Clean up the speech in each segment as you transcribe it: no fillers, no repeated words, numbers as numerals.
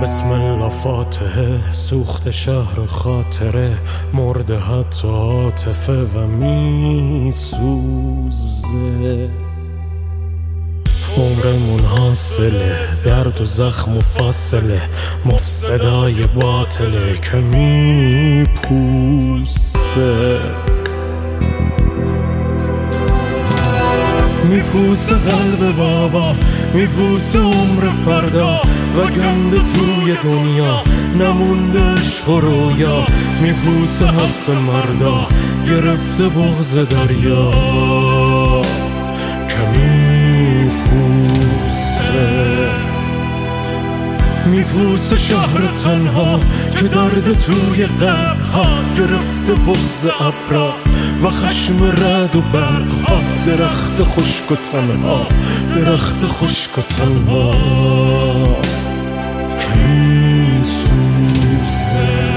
بسم الله فاتحه، سوخت شهر خاطره، مرده حتی عاطفه و می سوزه. عمرمون حاصله، درد و زخم و فاصله، مفسدای باطله که می پوسه. میپوسه قلب بابا، میپوسه عمر فردا و گنده توی دنیا نمونده عشق و رویا. میپوسه حق مردا، گرفته بغض دریا که میپوسه. میپوسه شهر تنها که درد توی قلبها گرفته بغض ابرا و خشم رد و برگها. درخت خشک و تنها، درخت خشک و تنها که میسوزه.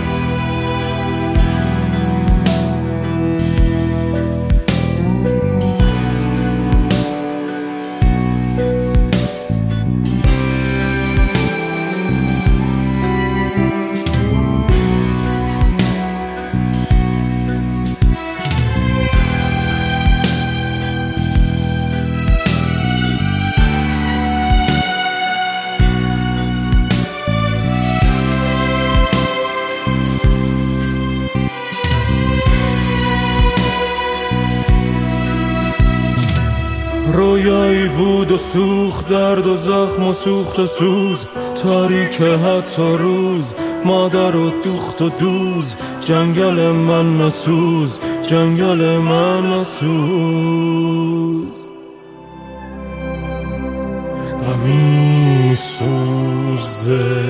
رویایی بود و سوخت، درد و زخم و سوخت و سوز، تاریک حتی روز، مادر و دوخت و دوز. جنگل من نسوز، جنگل من نسوز و می سوزه.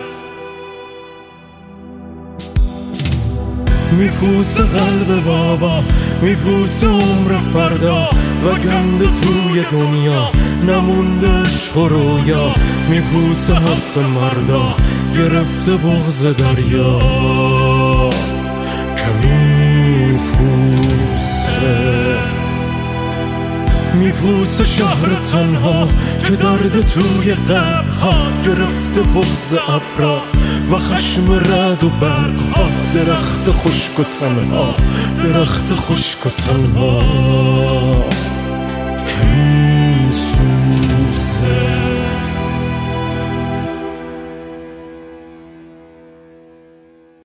میپوسه قلب بابا، میپوسه عمر فردا و گنده توی دنیا نمونده عشق و رویا. میپوسه حق مردا، گرفته بغض دریا که میپوسه. میپوسه شهر تنها که درد توی قلبها گرفته بغض ابرا و خشم رد و برگها. درخت خشک و تنها، درخت خشک و تنها